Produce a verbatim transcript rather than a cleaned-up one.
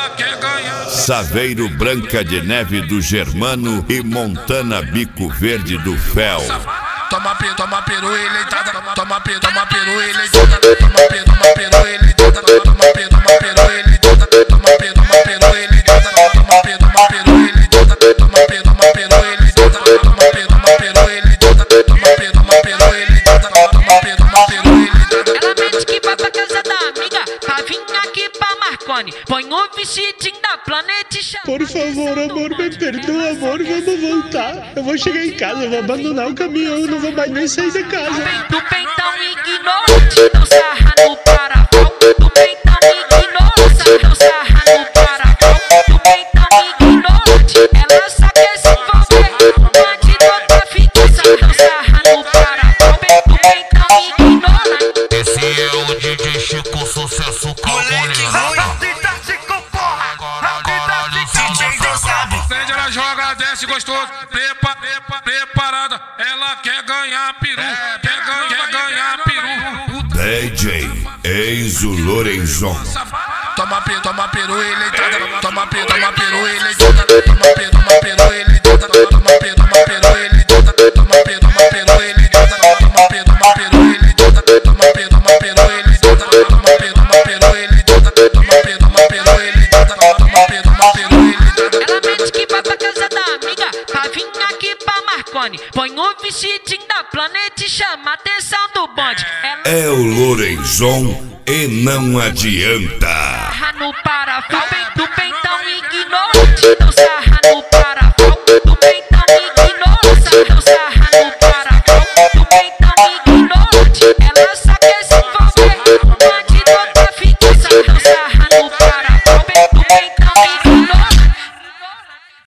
ela quer ganhar. Saveiro Branca de Neve do Germano e Montana Bico Verde do Fel. Toma peru, toma peru, eleitada. Toma peru, toma peru, eleitada. Toma peru, toma peru, eleitada. Toma peru, toma peru, eleitada. Toma peru, toma peru, eleitada. Toma peru, toma peru, eleitada. Toma peru, toma peru, eleitada. Toma peru, toma peru, eleitada. Toma peru, toma peru, eleitada. Toma peru, toma peru, eleitada. Ela mente que vai pra casa da amiga pra vir aqui pra Marconi. Põe o vestidinho da Planeta e chama. Por favor, amor, me perdoa, amor, vamos voltar. Eu vou chegar em casa, eu vou abandonar o caminhão, eu não vou mais nem sair da casa. Do peitão ignorante, não sarra no paraval. Do peitão ignorante, não sarra no paraval. Do peitão ignorante, ela só quer se envolver. Bandido da fictícia, não sarra no paraval. Do peitão ignorante. Esse é o D J Chico, sucesso com a mulher. Acende, ela joga, desce gostoso. Prepa, prepa, preparada. Ela quer ganhar peru. Quer ganhar, quer ganhar peru. D J Enzo Lorenzon. Toma peru, toma peru, eleitada. Toma peru, toma peru, eleitada. Toma peru, toma peru, eleitada. Toma peru, toma peru, eleitada. Toma peru, toma peru, eleitada. Toma peru, toma peru, eleitada. Toma peru, toma peru, eleitada. Toma peru, toma peru, eleitada. Toma peru, toma peru, eleitada. Toma peru, toma peru, eleitada. Ela mente que vai pra casa da amiga pra vir aqui pra Marconi. Põe o vestidinho da Planeta e chama a atenção do bonde. Ela É o Lorenzon e não adianta. sarra no paraval. Do peitão ignorante, não sarra no paraval. Do peitão ignorante, não sarra no paraval. Do peitão ignorante, ela só quer se envolver. Bandido da fictícia, não sarra no paraval. Do peitão